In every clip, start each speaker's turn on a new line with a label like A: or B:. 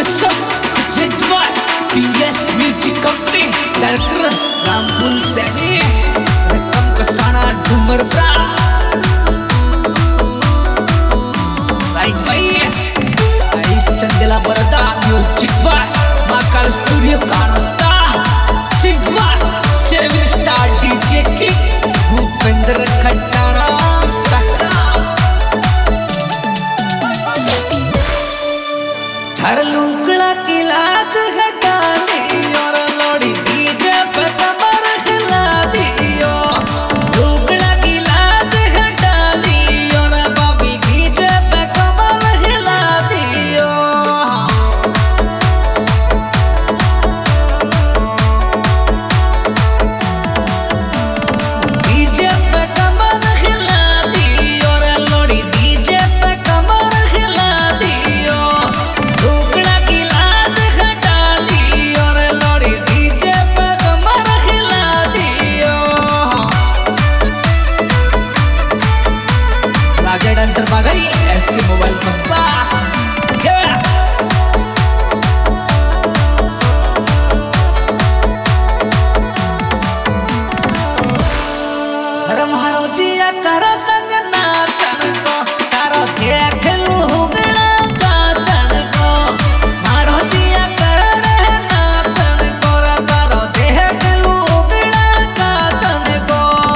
A: कसम जज्बा PS music company director Rampal Saini रकम कसाना झूमर ब्रा राइट भाई आइस चंदेला बरदा म्यूजिक बा माकाल स्टूडियो कानता सिग्मा 7 स्टार डीजे की भूपेंद्र खट्टाना हर लुकड़ा की लाज हटा दी और लोड़ी डीजे पे कमर हिला दियो लुकड़ा की लाज हटा दी और बाबी डीजे पे कमर हिला दियो डीजे पे कमर हिला दी और लोड़ी डीजे पे कमर हिला दियो डांसर बागई एसके मोबाइल मस्ता हर मारो जिया कर संग नाचन को तारो देख लू बेड़ा काचन को मारो जिया कर नाचन को तारो देख लू बेड़ा काचन को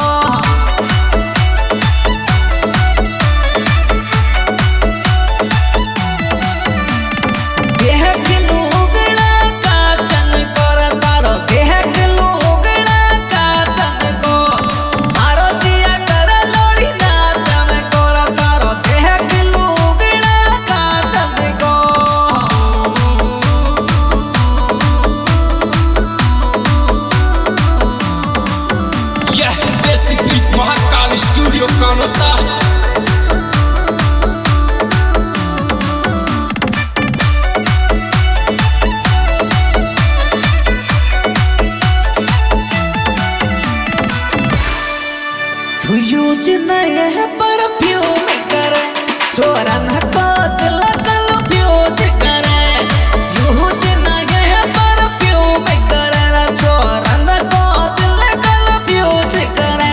B: स्टूडियो कानता
A: तू यूज नए परफ्यूम करे छोरा न कोतल कल फ्यूज करे यूज नए परफ्यूम करे छोरा न कोतल कल फ्यूज करे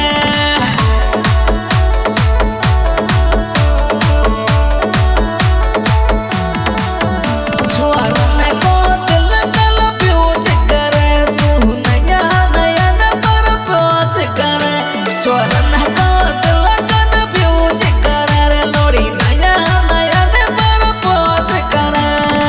A: छोरा न कोतल कल फ्यूज करे तू नया नया न परफ्यूज करे छोरा न कोतल कल फ्यूज करे लोड़ी नया नया न परफ्यूज करे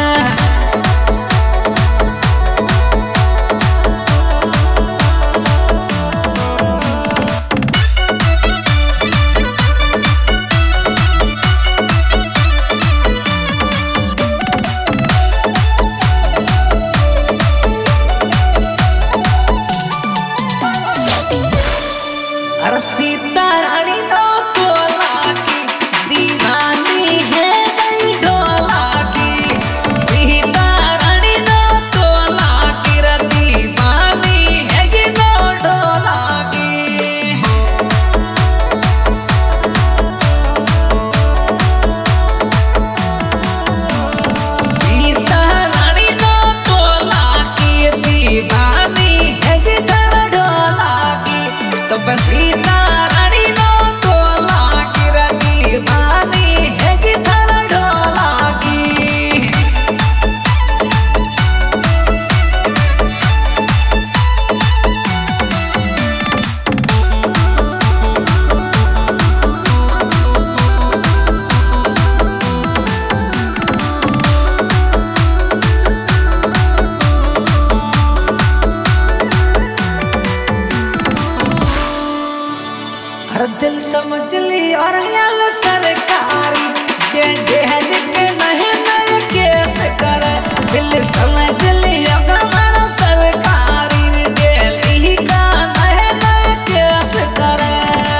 A: अरे सीता रानी नो तोला की दीवानी है गई ढोला की सीता रानी नो तोला की रे दीवानी है गई नो ढोला की सीता रानी नो तोला की दीवानी है गई ढोला की तो बस सीता रानी नो तोला की रे दीवानी है कि थारा ढोला की हर दिल समझ ली और याल सरकारी जे देहल के नहे नए केस करे दिल समझ ली अगर सरकारी दिल्ली का नहे नए केस करे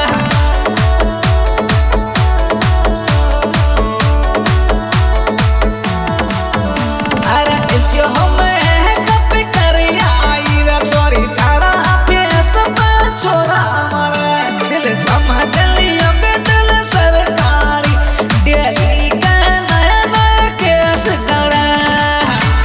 A: अरे जो हमें कप कर आई रे चोरी तारा फेस पर छोरा मरे दिल समझ लिया बेदल सरकारी दिल्ली का नया नया केस करे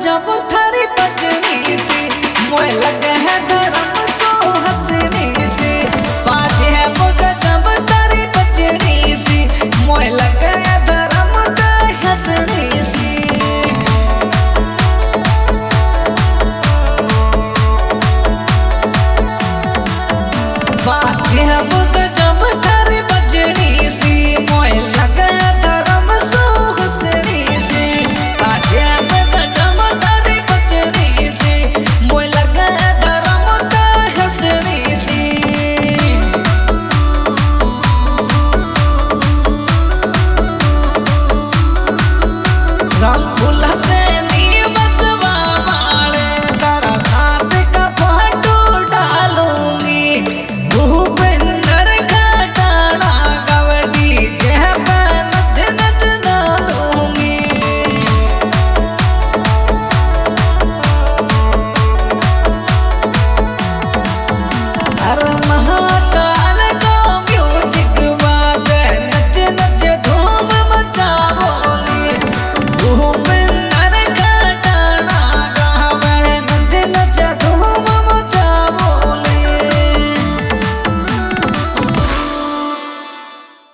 A: जब थारी बजनी से मोय लगे है धर्म सो हंसनी से बाजे है जब थारी बजनी से मोय लगे है धर्म का हंसनी से बाजे है